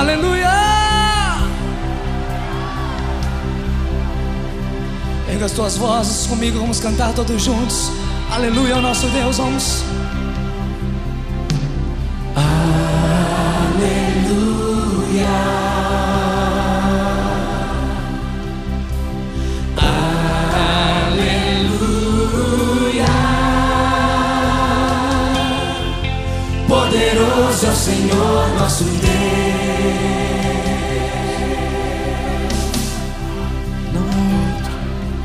Aleluia! Erga as tuas vozes comigo, vamos cantar todos juntos. Aleluia ao nosso Deus, vamos. Aleluia. Poderoso é o Senhor nosso Deus. Não há outro.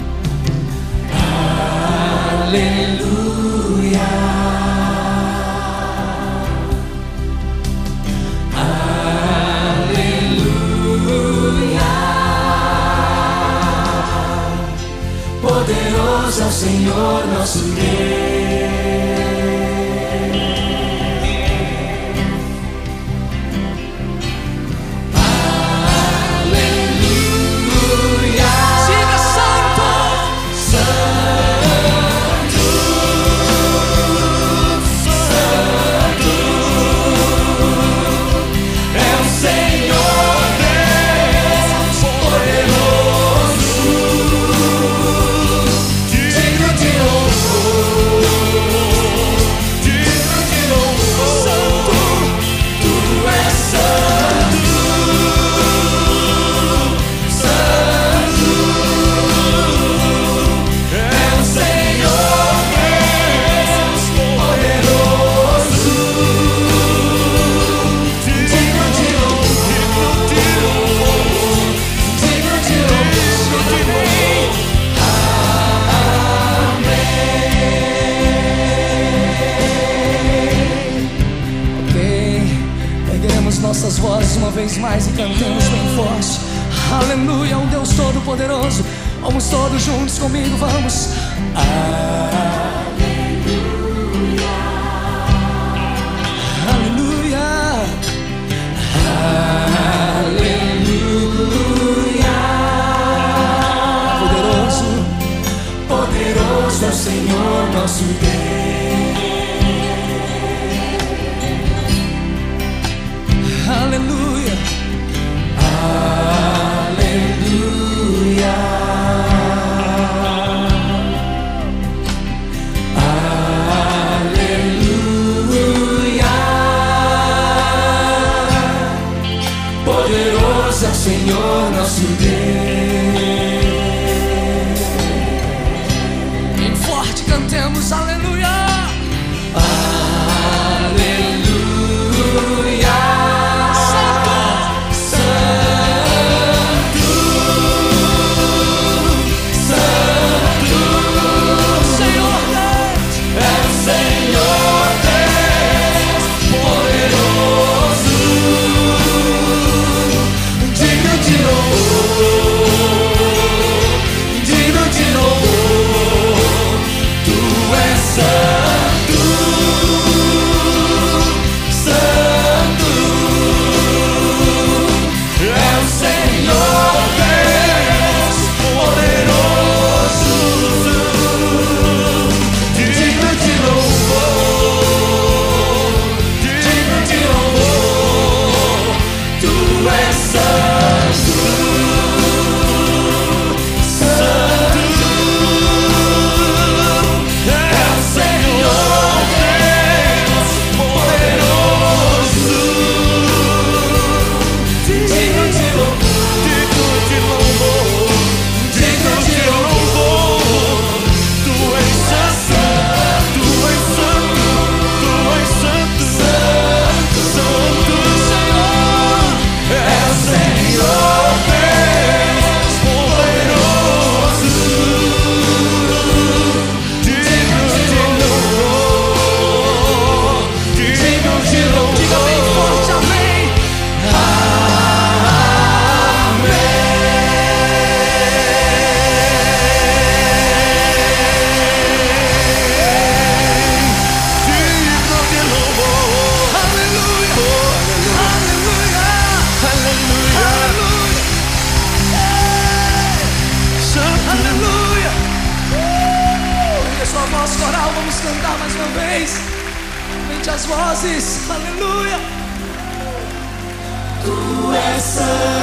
Aleluia. Aleluia. Poderoso é o Senhor nosso Deus. Nossas vozes uma vez mais e cantamos bem forte. Aleluia, um Deus todo-poderoso. Vamos todos juntos comigo, vamos. Aleluia. Aleluia. Aleluia. Poderoso, poderoso é o Senhor nosso Deus. Aleluia, aleluia, aleluia. Poderoso é o Senhor nosso Deus. Bem forte cantemos aleluia. Vamos cantar mais uma vez. Aumente as vozes. Aleluia. Tu és santo.